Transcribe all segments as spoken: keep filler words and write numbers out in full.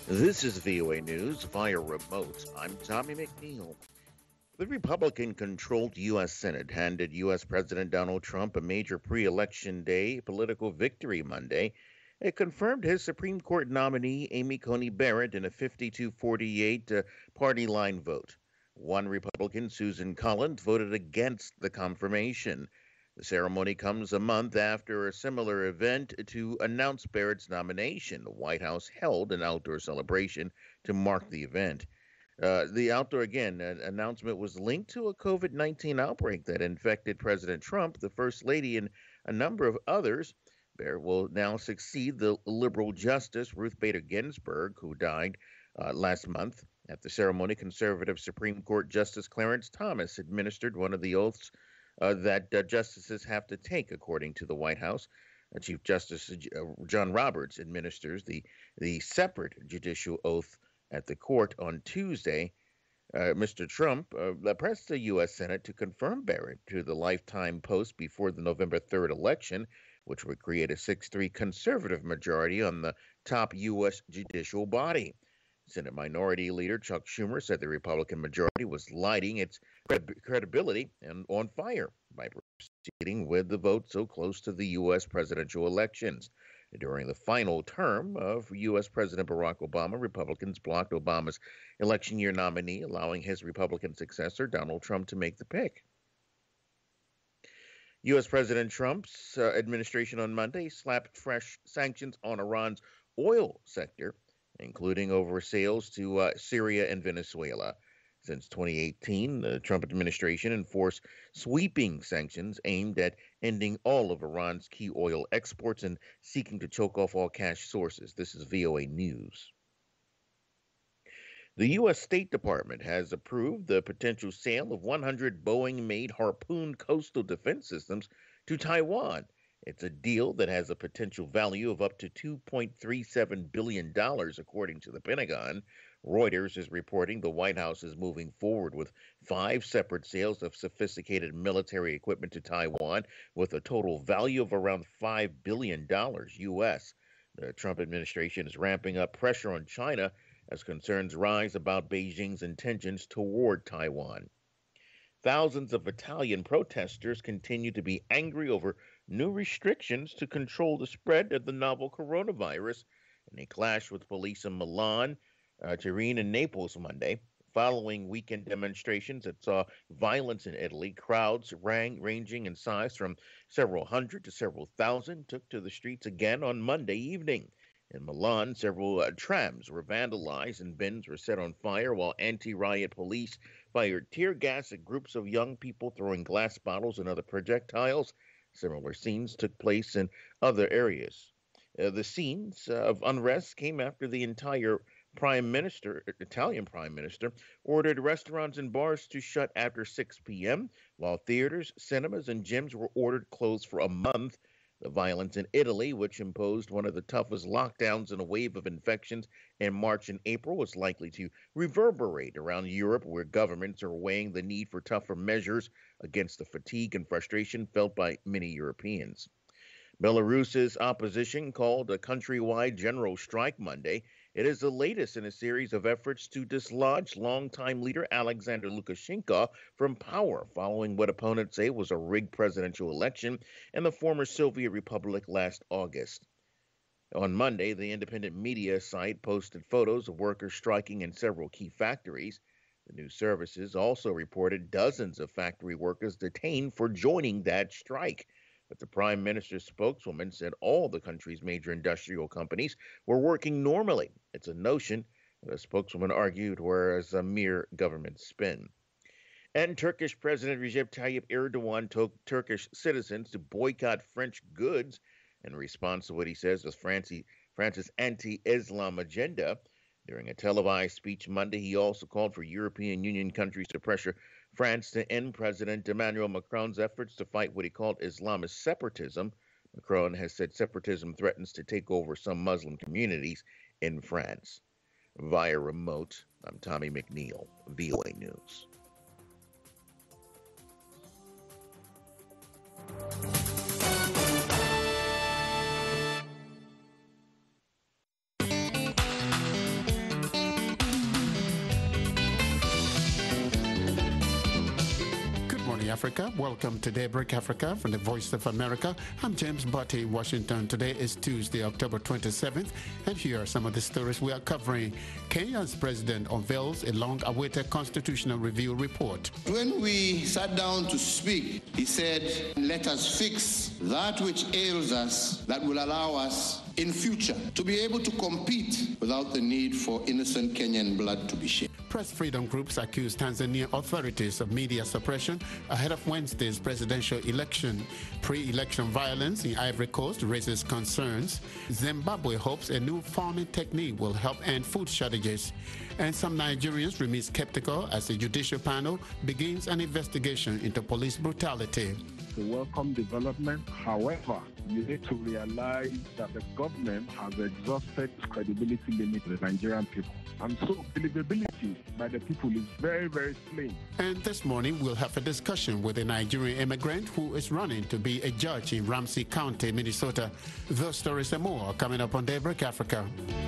This is V O A News via remote. I'm Tommy McNeil. The Republican controlled U S. Senate handed U S. President Donald Trump a major pre election day political victory Monday. It confirmed his Supreme Court nominee, Amy Coney Barrett, in a fifty-two forty-eight uh, party line vote. One Republican, Susan Collins, voted against the confirmation. The ceremony comes a month after a similar event to announce Barrett's nomination. The White House held an outdoor celebration to mark the event. Uh, the outdoor, again, uh, announcement was linked to a COVID nineteen outbreak that infected President Trump, the First Lady, and a number of others. Barrett will now succeed the liberal justice Ruth Bader Ginsburg, who died uh, last month. At the ceremony, conservative Supreme Court Justice Clarence Thomas administered one of the oaths uh, that uh, justices have to take, according to the White House. Uh, Chief Justice uh, John Roberts administers the, the separate judicial oath at the court on Tuesday. Uh, Mister Trump uh, pressed the U S. Senate to confirm Barrett to the lifetime post before the November third election, which would create a six three conservative majority on the top U S judicial body. Senate Minority Leader Chuck Schumer said the Republican majority was lighting its credibility and on fire by proceeding with the vote so close to the U S presidential elections. During the final term of U S. President Barack Obama, Republicans blocked Obama's election year nominee, allowing his Republican successor, Donald Trump, to make the pick. U S. President Trump's uh, administration on Monday slapped fresh sanctions on Iran's oil sector, including over sales to uh, Syria and Venezuela. Since twenty eighteen, the Trump administration enforced sweeping sanctions aimed at ending all of Iran's key oil exports and seeking to choke off all cash sources. This is V O A News. The U S. State Department has approved the potential sale of one hundred Boeing-made Harpoon coastal defense systems to Taiwan. It's a deal that has a potential value of up to two point three seven billion dollars, according to the Pentagon. Reuters is reporting the White House is moving forward with five separate sales of sophisticated military equipment to Taiwan with a total value of around five billion dollars U S. The Trump administration is ramping up pressure on China as concerns rise about Beijing's intentions toward Taiwan. Thousands of Italian protesters continue to be angry over new restrictions to control the spread of the novel coronavirus, and they clashed with police in Milan, uh, Turin, and Naples Monday. Following weekend demonstrations that saw violence in Italy, crowds rang, ranging in size from several hundred to several thousand took to the streets again on Monday evening. In Milan, several uh, trams were vandalized and bins were set on fire, while anti-riot police fired tear gas at groups of young people throwing glass bottles and other projectiles. Similar scenes took place in other areas. Uh, the scenes uh, of unrest came after the entire prime minister, Italian prime minister, ordered restaurants and bars to shut after six p.m., while theaters, cinemas, and gyms were ordered closed for a month. The violence in Italy, which imposed one of the toughest lockdowns in a wave of infections in March and April, was likely to reverberate around Europe, where governments are weighing the need for tougher measures against the fatigue and frustration felt by many Europeans. Belarus's opposition called a countrywide general strike Monday. It is the latest in a series of efforts to dislodge longtime leader Alexander Lukashenko from power following what opponents say was a rigged presidential election in the former Soviet Republic last August. On Monday, the independent media site posted photos of workers striking in several key factories. The news services also reported dozens of factory workers detained for joining that strike. But the prime minister's spokeswoman said all the country's major industrial companies were working normally. It's a notion, the spokeswoman argued, whereas a mere government spin. And Turkish President Recep Tayyip Erdogan told Turkish citizens to boycott French goods in response to what he says was France's anti-Islam agenda. During a televised speech Monday, he also called for European Union countries to pressure France to end President Emmanuel Macron's efforts to fight what he called Islamist separatism. Macron has said separatism threatens to take over some Muslim communities in France. Via remote, I'm Tommy McNeil, V O A News. Africa. Welcome to Daybreak Africa from the Voice of America. I'm James Butte in Washington. Today is Tuesday, October twenty-seventh, and here are some of the stories we are covering. Kenya's president unveils a long-awaited constitutional review report. When we sat down to speak, he said, let us fix that which ails us that will allow us in future to be able to compete without the need for innocent Kenyan blood to be shed. Press freedom groups accuse Tanzanian authorities of media suppression ahead of Wednesday's presidential election. Pre-election violence in Ivory Coast raises concerns. Zimbabwe hopes a new farming technique will help end food shortages. And some Nigerians remain skeptical as the judicial panel begins an investigation into police brutality. It's a welcome development. However, you need to realize that the government has exhausted its credibility limit to the Nigerian people. And so believability by the people is very, very slim. And this morning, we'll have a discussion with a Nigerian immigrant who is running to be a judge in Ramsey County, Minnesota. Those stories and more are coming up on Daybreak Africa.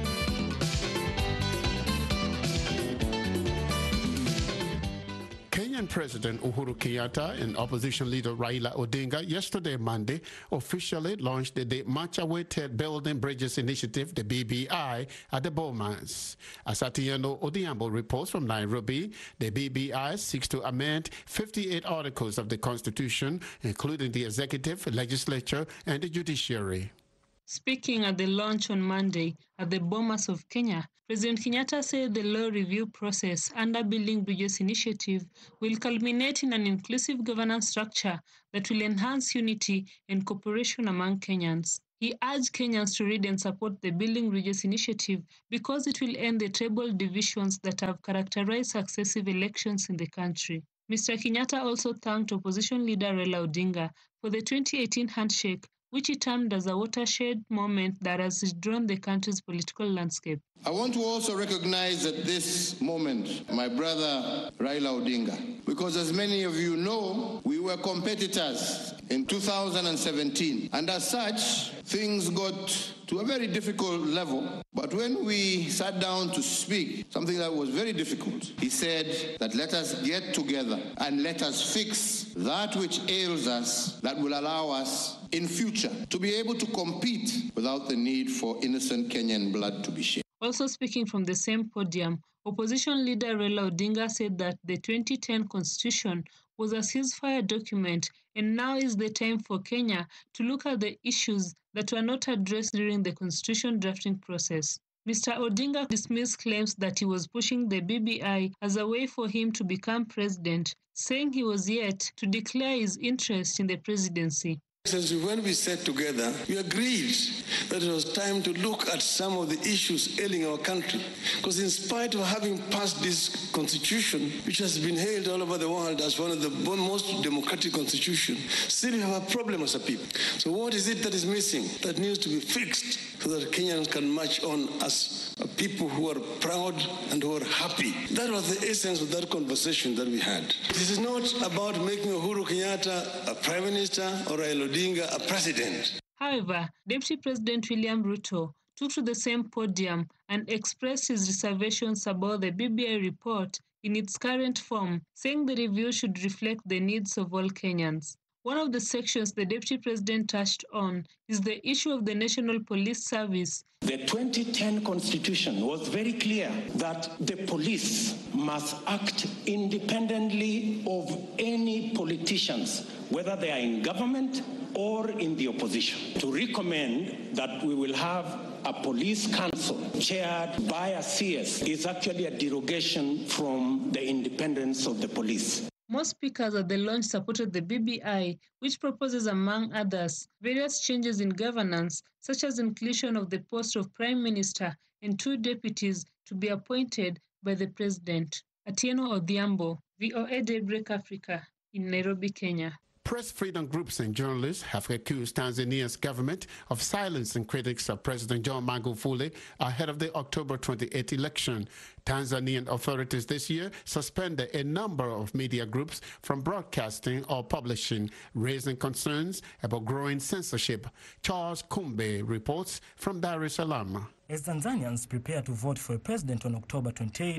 Kenyan President Uhuru Kenyatta and opposition leader Raila Odinga yesterday, Monday, officially launched the much-awaited Building Bridges Initiative, the B B I, at the Bomas. As Atieno Odiambo reports from Nairobi, the B B I seeks to amend fifty-eight articles of the Constitution, including the executive, legislature, and the judiciary. Speaking at the launch on Monday at the Bomas of Kenya, President Kenyatta said the law review process under Building Bridges Initiative will culminate in an inclusive governance structure that will enhance unity and cooperation among Kenyans. He urged Kenyans to read and support the Building Bridges Initiative because it will end the tribal divisions that have characterized successive elections in the country. Mister Kenyatta also thanked opposition leader Raila Odinga for the twenty eighteen handshake, which he termed as a watershed moment that has drawn the country's political landscape. I want to also recognize at this moment my brother Raila Odinga, because as many of you know, we were competitors in two thousand seventeen, and as such, things got to a very difficult level. But when we sat down to speak, something that was very difficult, he said that let us get together and let us fix that which ails us that will allow us in future to be able to compete without the need for innocent Kenyan blood to be shed. Also speaking from the same podium, opposition leader Raila Odinga said that the twenty ten Constitution was a ceasefire document, and now is the time for Kenya to look at the issues that were not addressed during the Constitution drafting process. Mister Odinga dismissed claims that he was pushing the B B I as a way for him to become president, saying he was yet to declare his interest in the presidency. Since when we sat together, we agreed that it was time to look at some of the issues ailing our country. Because in spite of having passed this constitution, which has been hailed all over the world as one of the most democratic constitutions, still we have a problem as a people. So what is it that is missing that needs to be fixed so that Kenyans can march on as a people who are proud and who are happy? That was the essence of that conversation that we had. This is not about making Uhuru Kenyatta a prime minister or Raila Odinga a president. However, Deputy President William Ruto took to the same podium and expressed his reservations about the B B I report in its current form, saying the review should reflect the needs of all Kenyans. One of the sections the Deputy President touched on is the issue of the National Police Service. The twenty ten Constitution was very clear that the police must act independently of any politicians, whether they are in government or in the opposition. To recommend that we will have a police council chaired by a C S is actually a derogation from the independence of the police. Most speakers at the launch supported the B B I, which proposes, among others, various changes in governance, such as inclusion of the post of Prime Minister and two deputies to be appointed by the President. Atieno Odiambo, V O A Daybreak Africa, in Nairobi, Kenya. Press freedom groups and journalists have accused Tanzania's government of silencing critics of President John Magufuli ahead of the October twenty-eighth election. Tanzanian authorities this year suspended a number of media groups from broadcasting or publishing, raising concerns about growing censorship. Charles Kumbe reports from Dar es Salaam. As Tanzanians prepare to vote for a president on October twenty-eighth,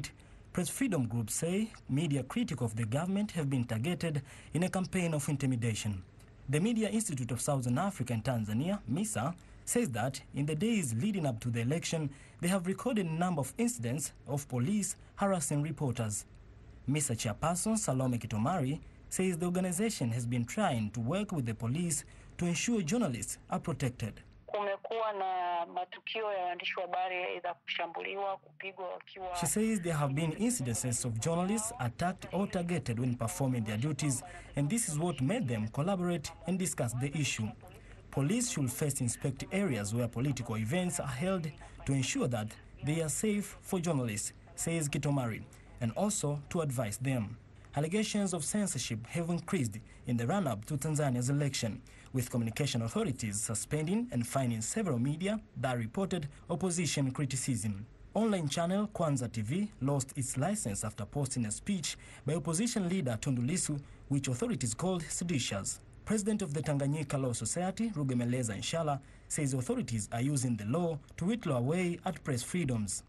Press freedom groups say media critical of the government have been targeted in a campaign of intimidation. The Media Institute of Southern Africa and Tanzania, MISA, says that in the days leading up to the election, they have recorded a number of incidents of police harassing reporters. MISA chairperson Salome Kitomari says the organization has been trying to work with the police to ensure journalists are protected. She says there have been incidences of journalists attacked or targeted when performing their duties, and this is what made them collaborate and discuss the issue. Police should first inspect areas where political events are held to ensure that they are safe for journalists, says Kitomari, and also to advise them. Allegations of censorship have increased in the run-up to Tanzania's election, with communication authorities suspending and fining several media that reported opposition criticism. Online channel Kwanza T V lost its license after posting a speech by opposition leader Tundu Lissu, which authorities called seditious. President of the Tanganyika Law Society, Rugemeleza Nshala, says authorities are using the law to whittle away at press freedoms.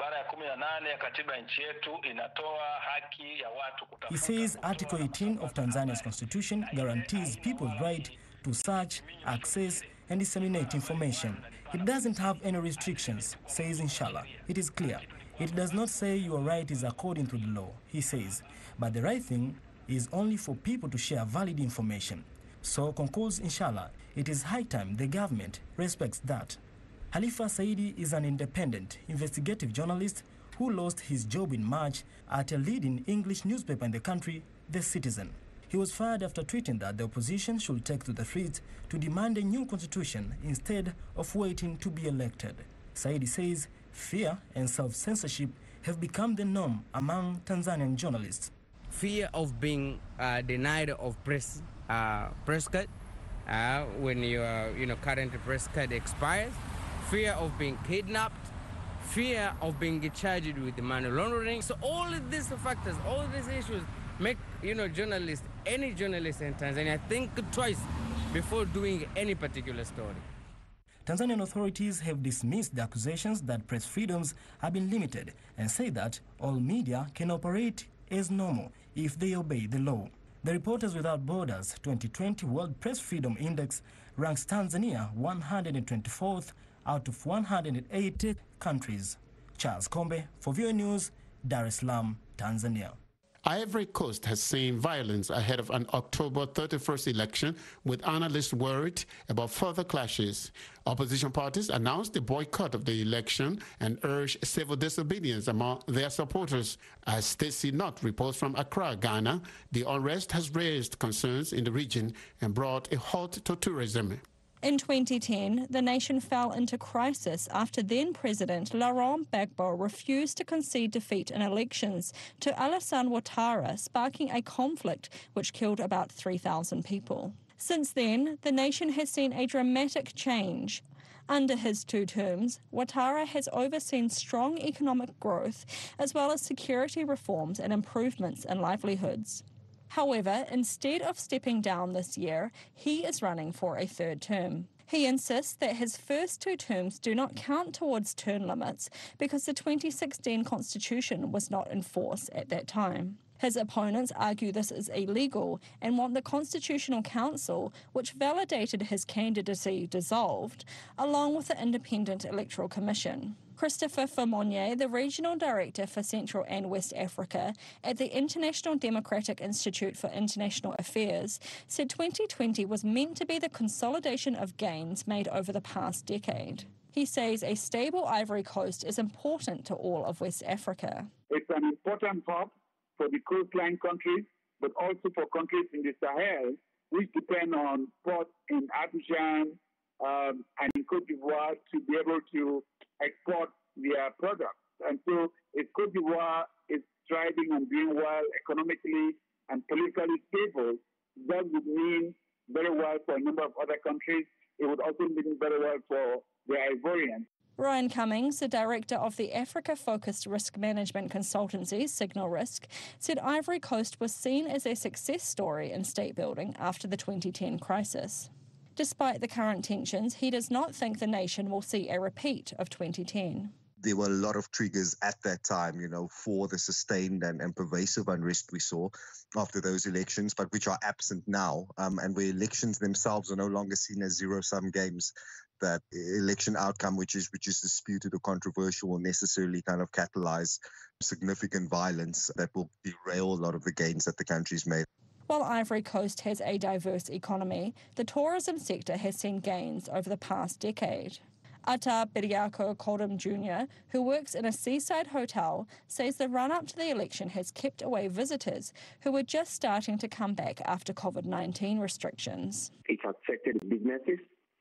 He says Article eighteen of Tanzania's constitution guarantees people's right to search, access, and disseminate information. It doesn't have any restrictions, says Nshala. It is clear. It does not say your right is according to the law, he says, but the right thing is only for people to share valid information. So, concludes Nshala, it is high time the government respects that. Halifa Saidi is an independent investigative journalist who lost his job in March at a leading English newspaper in the country, The Citizen. He was fired after tweeting that the opposition should take to the streets to demand a new constitution instead of waiting to be elected. Saidi says fear and self-censorship have become the norm among Tanzanian journalists. Fear of being uh, denied of press uh, press card uh, when your you know current press card expires, fear of being kidnapped, fear of being charged with money laundering. So all of these factors, all of these issues make you know journalists, any journalist in Tanzania, think twice before doing any particular story. Tanzanian authorities have dismissed the accusations that press freedoms have been limited and say that all media can operate as normal if they obey the law. The Reporters Without Borders twenty twenty World Press Freedom Index ranks Tanzania one hundred twenty-fourth out of one hundred eighty countries. Charles Kombe for V O A News, Dar es Salaam, Tanzania. Ivory Coast has seen violence ahead of an October thirty-first election, with analysts worried about further clashes. Opposition parties announced the boycott of the election and urged civil disobedience among their supporters. As Stacey Knott reports from Accra, Ghana, the unrest has raised concerns in the region and brought a halt to tourism. In twenty ten, the nation fell into crisis after then-President Laurent Gbagbo refused to concede defeat in elections to Alassane Ouattara, sparking a conflict which killed about three thousand people. Since then, the nation has seen a dramatic change. Under his two terms, Ouattara has overseen strong economic growth as well as security reforms and improvements in livelihoods. However, instead of stepping down this year, he is running for a third term. He insists that his first two terms do not count towards term limits because the twenty sixteen constitution was not in force at that time. His opponents argue this is illegal and want the Constitutional Council, which validated his candidacy, dissolved, along with the Independent Electoral Commission. Christopher Famonier, the Regional Director for Central and West Africa at the International Democratic Institute for International Affairs, said twenty twenty was meant to be the consolidation of gains made over the past decade. He says a stable Ivory Coast is important to all of West Africa. It's an important hub for the coastline countries, but also for countries in the Sahel, which depend on ports in Abidjan um, and in Côte d'Ivoire to be able to export their products. And so if Côte d'Ivoire is thriving and doing well economically and politically stable, that would mean very well for a number of other countries. It would also mean very well for the Ivorians. Ryan Cummings, the director of the Africa-focused risk management consultancy Signal Risk, said Ivory Coast was seen as a success story in state building after the twenty ten crisis. Despite the current tensions, he does not think the nation will see a repeat of twenty ten. there were a lot of triggers at that time, you know, for the sustained and, and pervasive unrest we saw after those elections, but which are absent now, um, and where elections themselves are no longer seen as zero-sum games. That election outcome, which is which is disputed or controversial, will necessarily kind of catalyze significant violence that will derail a lot of the gains that the country's made. While Ivory Coast has a diverse economy, the tourism sector has seen gains over the past decade. Ata Biriako Koldum Junior, who works in a seaside hotel, says the run-up to the election has kept away visitors who were just starting to come back after COVID nineteen restrictions. It affected businesses,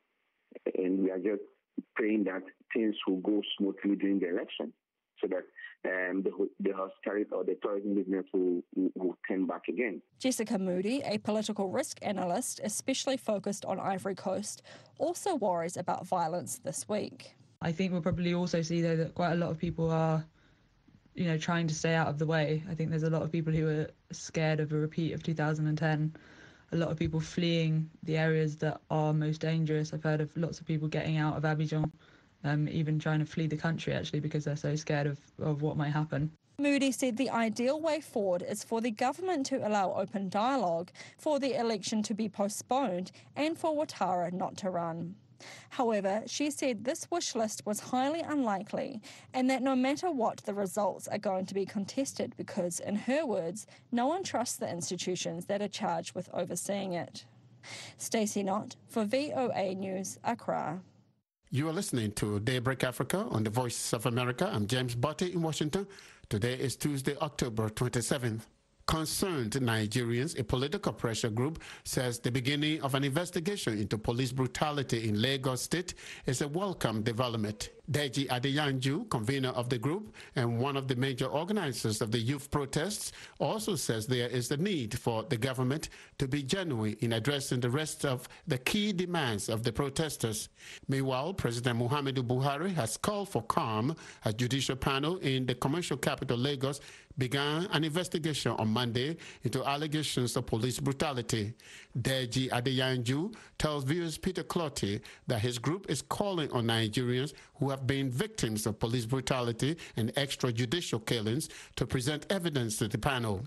and we are just praying that things will go smoothly during the election so that um, the, the hospitality or the tourism business will, will, will turn back again. Jessica Moody, a political risk analyst especially focused on Ivory Coast, also worries about violence this week. I think we'll probably also see, though, that quite a lot of people are, you know, trying to stay out of the way. I think there's a lot of people who are scared of a repeat of two thousand ten. A lot of people fleeing the areas that are most dangerous. I've heard of lots of people getting out of Abidjan, um, even trying to flee the country, actually, because they're so scared of, of what might happen. Moody said the ideal way forward is for the government to allow open dialogue, for the election to be postponed, and for Ouattara not to run. However, she said this wish list was highly unlikely and that no matter what, the results are going to be contested because, in her words, no one trusts the institutions that are charged with overseeing it. Stacey Knott for V O A News, Accra. You are listening to Daybreak Africa on the Voice of America. I'm James Botte in Washington. Today is Tuesday, October twenty-seventh. Concerned Nigerians, a political pressure group, says the beginning of an investigation into police brutality in Lagos State is a welcome development. Deji Adeyanju, convener of the group and one of the major organizers of the youth protests, also says there is the need for the government to be genuine in addressing the rest of the key demands of the protesters. Meanwhile, President Muhammadu Buhari has called for calm. A judicial panel in the commercial capital Lagos began an investigation on Monday into allegations of police brutality. Deji Adeyanju tells viewers Peter Clotty that his group is calling on Nigerians who have been victims of police brutality and extrajudicial killings to present evidence to the panel.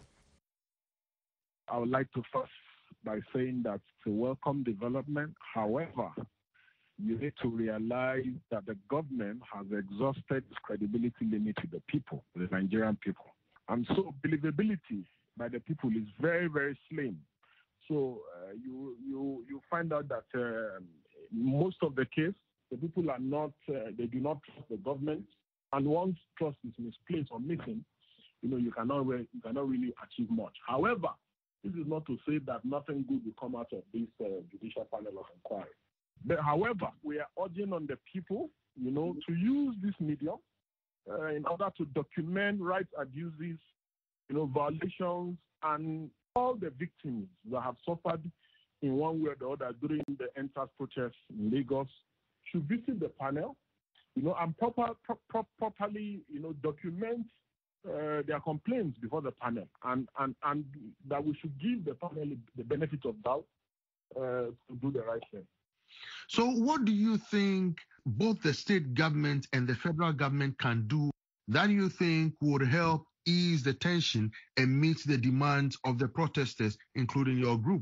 I would like to first by saying that it's a welcome development. However, you need to realize that the government has exhausted its credibility limit to the people, the Nigerian people. And so believability by the people is very, very slim. So uh, you, you, you find out that uh, most of the case, the people are not, uh, they do not trust the government. And once trust is misplaced or missing, you know, you cannot, re- you cannot really achieve much. However, this is not to say that nothing good will come out of this uh, judicial panel of inquiry. But however, we are urging on the people, you know, to use this medium uh, in order to document rights abuses, you know, violations, and all the victims that have suffered in one way or the other during the N S A S protests in Lagos should visit the panel, you know, and proper, pro- pro- properly, you know, document uh, their complaints before the panel, and, and, and that we should give the panel the benefit of doubt uh, to do the right thing. So what do you think both the state government and the federal government can do that you think would help ease the tension and meet the demands of the protesters, including your group?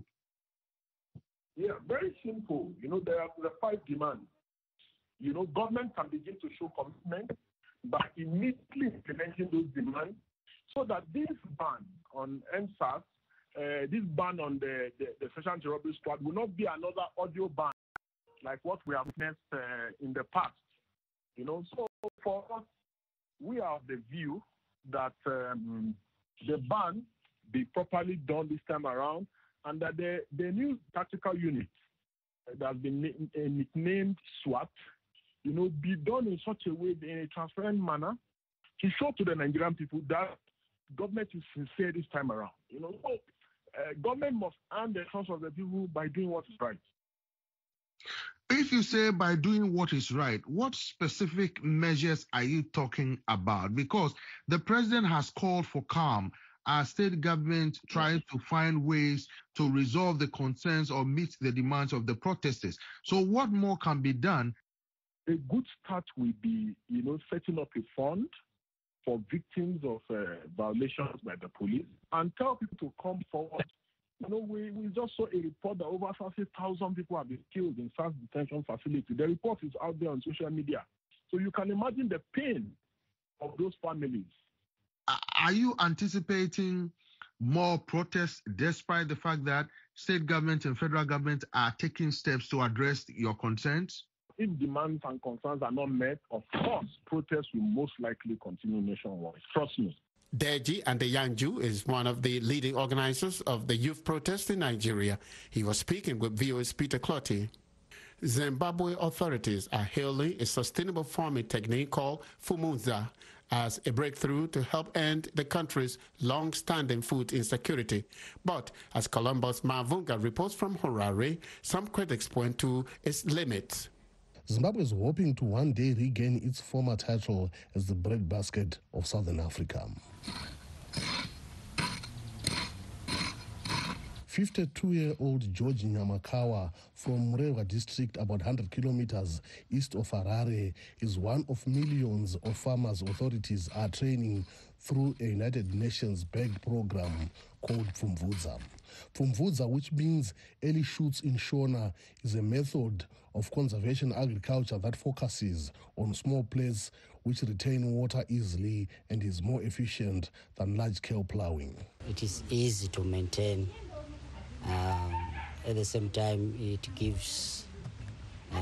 Yeah, very simple. You know, there are the five demands. You know, government can begin to show commitment by immediately implementing those demands so that this ban on N S A S, uh, this ban on the, the, the Special Anti-Robbery Squad will not be another audio ban like what we have witnessed uh, in the past. You know, so for us, we are of the view that um, the ban be properly done this time around, and that the, the new tactical unit that has been na- nicknamed SWAT, you know, be done in such a way, in a transparent manner, to show to the Nigerian people that government is sincere this time around. You know, so uh, government must earn the trust of the people by doing what is right. If you say by doing what is right, what specific measures are you talking about? Because the president has called for calm. Our state government tries to find ways to resolve the concerns or meet the demands of the protesters. So what more can be done? A good start will be, you know, setting up a fund for victims of uh, violations by the police and tell people to come forward. You know, we, we just saw a report that over thirty thousand people have been killed in S A R S detention facility. The report is out there on social media. So you can imagine the pain of those families. Are you anticipating more protests despite the fact that state government and federal government are taking steps to address your concerns? If demands and concerns are not met, of course, protests will most likely continue nationwide. Trust me. Deji Adeyanju is one of the leading organizers of the youth protest in Nigeria. He was speaking with V O A's Peter Clotty. Zimbabwe authorities are hailing a sustainable farming technique called Fumudza as a breakthrough to help end the country's long-standing food insecurity. But as Columbus Mavunga reports from Harare, some critics point to its limits. Zimbabwe is hoping to one day regain its former title as the breadbasket of Southern Africa. fifty-two-year-old George Nyamakawa from Murewa district, about one hundred kilometers east of Harare, is one of millions of farmers authorities are training through a United Nations bag program called Pfumvudza. Pfumvudza, which means early shoots in Shona, is a method of conservation agriculture that focuses on small places which retain water easily and is more efficient than large-scale plowing. It is easy to maintain. Um, at the same time, it gives uh,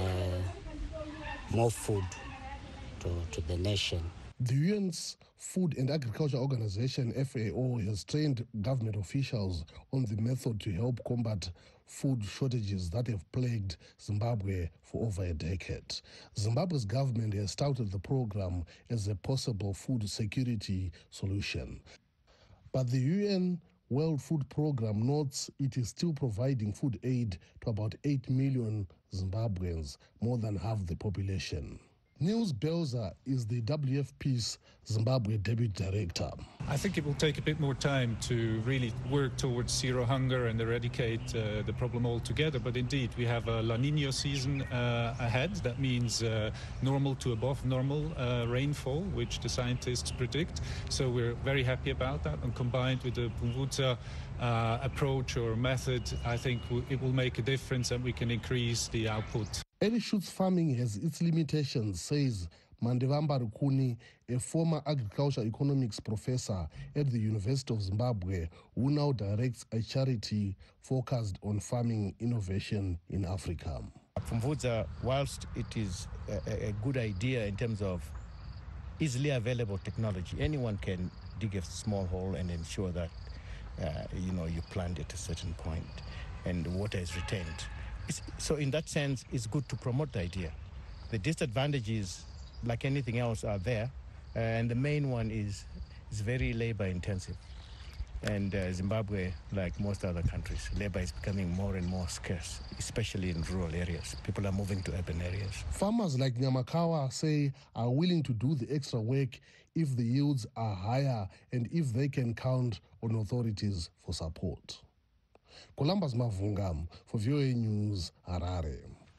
more food to, to the nation. The U N's Food and Agriculture Organization, F A O, has trained government officials on the method to help combat food shortages that have plagued Zimbabwe for over a decade. Zimbabwe's government has touted the program as a possible food security solution. But the U N World Food Program notes it is still providing food aid to about eight million Zimbabweans, more than half the population. Niels Belzer is the W F P's Zimbabwe Deputy Director. I think it will take a bit more time to really work towards zero hunger and eradicate uh, the problem altogether. But indeed, we have a La Nina season uh, ahead. That means uh, normal to above normal uh, rainfall, which the scientists predict. So we're very happy about that. And combined with the Pfumvudza uh, approach or method, I think it will make a difference and we can increase the output. Early shoots farming has its limitations, says Mandevamba Rukuni, a former agriculture economics professor at the University of Zimbabwe, who now directs a charity focused on farming innovation in Africa. Pfumvudza, whilst it is a, a good idea in terms of easily available technology, anyone can dig a small hole and ensure that uh, you know you plant at a certain point and the water is retained. So in that sense, it's good to promote the idea. The disadvantages, like anything else, are there. Uh, and the main one is, is very labor intensive. And uh, Zimbabwe, like most other countries, labor is becoming more and more scarce, especially in rural areas. People are moving to urban areas. Farmers like Nyamakawa say are willing to do the extra work if the yields are higher and if they can count on authorities for support. Columbus Mavunga for V O A News, Harare.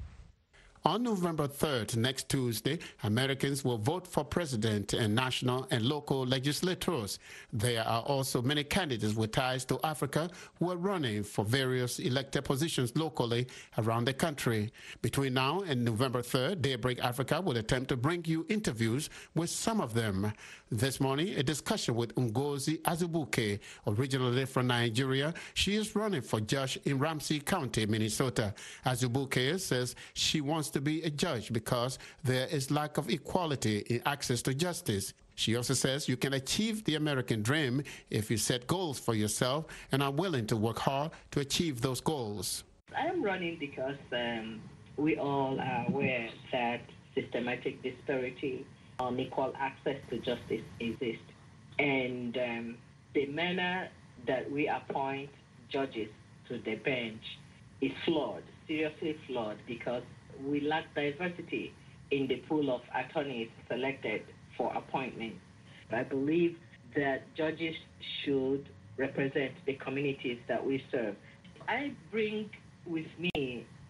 On November third, next Tuesday, Americans will vote for president and national and local legislators. There are also many candidates with ties to Africa who are running for various elected positions locally around the country. Between now and November third, Daybreak Africa will attempt to bring you interviews with some of them. This morning, a discussion with Ngozi Azubuke, originally from Nigeria. She is running for judge in Ramsey County, Minnesota. Azubuke says she wants to be a judge because there is lack of equality in access to justice. She also says you can achieve the American dream if you set goals for yourself and are willing to work hard to achieve those goals. I am running because um, we all are aware that systematic disparity, unequal access to justice exists. And um, the manner that we appoint judges to the bench is flawed, seriously flawed, because we lack diversity in the pool of attorneys selected for appointment. I believe that judges should represent the communities that we serve. I bring with me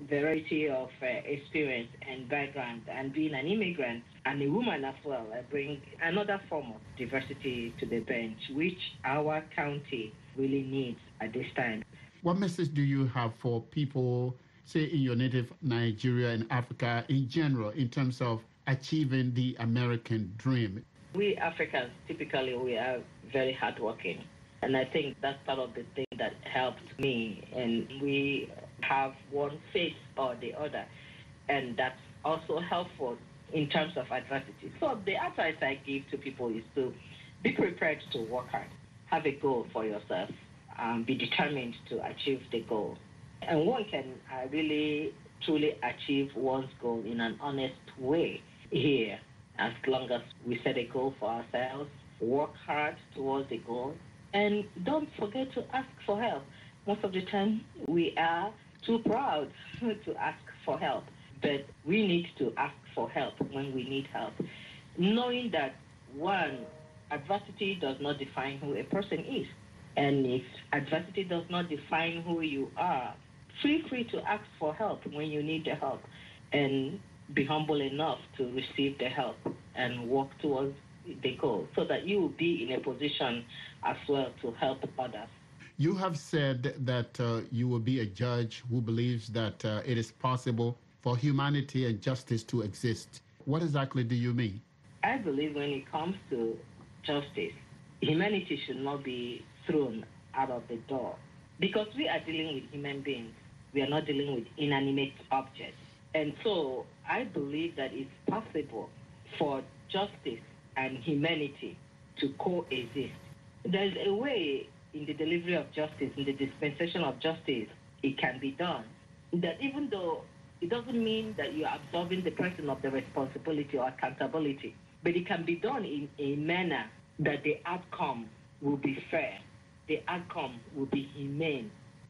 variety of uh, experience and background, and being an immigrant and a woman as well, I bring another form of diversity to the bench, which our county really needs at this time. What message do you have for people, say, in your native Nigeria and Africa in general, in terms of achieving the American dream? We Africans, typically, we are very hardworking. And I think that's part of the thing that helped me. And we have one face or the other. And that's also helpful in terms of adversity. So the advice I give to people is to be prepared to work hard. Have a goal for yourself. Um, be determined to achieve the goal. And one can uh, really, truly achieve one's goal in an honest way here, as long as we set a goal for ourselves, work hard towards the goal, and don't forget to ask for help. Most of the time, we are too proud to ask for help, but we need to ask for help when we need help, knowing that, one, adversity does not define who a person is. And if adversity does not define who you are, feel free to ask for help when you need the help, and be humble enough to receive the help and work towards the goal so that you will be in a position as well to help others. You have said that uh, you will be a judge who believes that uh, it is possible for humanity and justice to exist. What exactly do you mean? I believe when it comes to justice, humanity should not be thrown out of the door, because we are dealing with human beings. We are not dealing with inanimate objects. And so I believe that it's possible for justice and humanity to coexist. There's a way in the delivery of justice, in the dispensation of justice, it can be done. That even though it doesn't mean that you're absolving the person of the responsibility or accountability, but it can be done in a manner that the outcome will be fair, the outcome will be humane.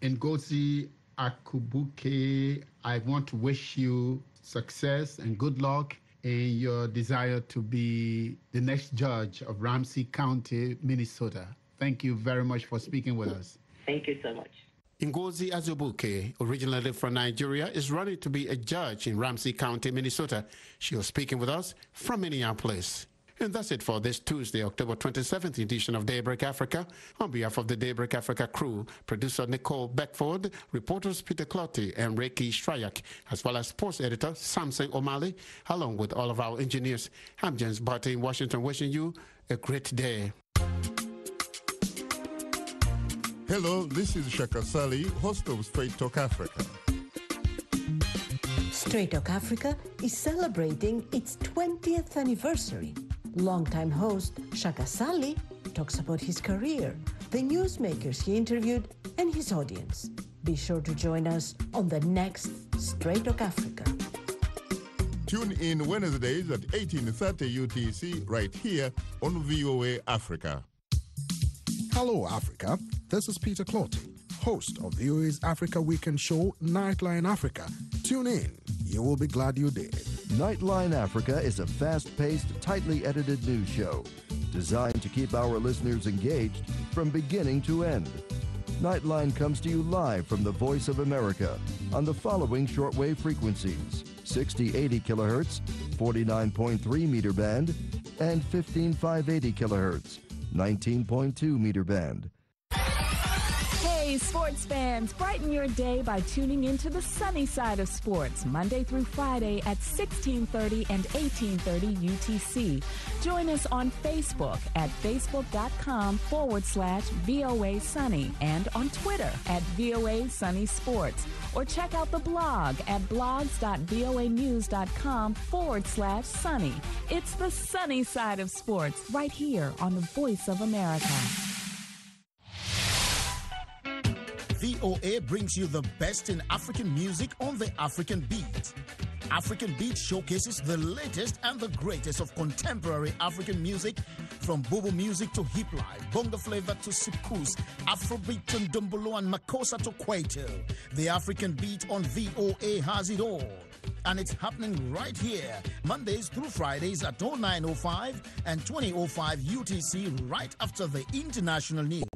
Ngozi Akubuke, I want to wish you success and good luck in your desire to be the next judge of Ramsey County, Minnesota. Thank you very much for speaking with us. Thank you so much. Ngozi Azubuke, originally from Nigeria, is running to be a judge in Ramsey County, Minnesota. She was speaking with us from Minneapolis. And that's it for this Tuesday, October twenty-seventh edition of Daybreak Africa. On behalf of the Daybreak Africa crew, producer Nicole Beckford, reporters Peter Clotty and Reiki Shryak, as well as sports editor Samson O'Malley, along with all of our engineers. I'm James Barty in Washington, wishing you a great day. Hello, this is Shaka Sali, host of Straight Talk Africa. Straight Talk Africa is celebrating its twentieth anniversary. Longtime host Shaka Sali talks about his career, the newsmakers he interviewed, and his audience. Be sure to join us on the next Straight Talk Africa. Tune in Wednesdays at eighteen thirty U T C right here on V O A Africa. Hello, Africa. This is Peter Clotty, host of V O A's Africa Weekend show, Nightline Africa. Tune in. You will be glad you did. Nightline Africa is a fast-paced, tightly edited news show designed to keep our listeners engaged from beginning to end. Nightline comes to you live from the Voice of America on the following shortwave frequencies: sixty eighty kilohertz, forty-nine point three meter band, and fifteen five eighty kilohertz, nineteen point two meter band. Hey, sports fans, brighten your day by tuning into the sunny side of sports, Monday through Friday at sixteen thirty and eighteen thirty U T C. Join us on Facebook at facebook.com forward slash VOA Sunny and on Twitter at VOA Sunny Sports. Or check out the blog at blogs.voanews.com forward slash sunny. It's the sunny side of sports right here on the Voice of America. V O A brings you the best in African music on the African Beat. African Beat showcases the latest and the greatest of contemporary African music, from Bobo music to hip life, bongo flavor to soukous, Afrobeat to Ndombolo and Makossa to Kwaito. The African Beat on V O A has it all. And it's happening right here, Mondays through Fridays at oh nine oh five and twenty oh five U T C, right after the international news.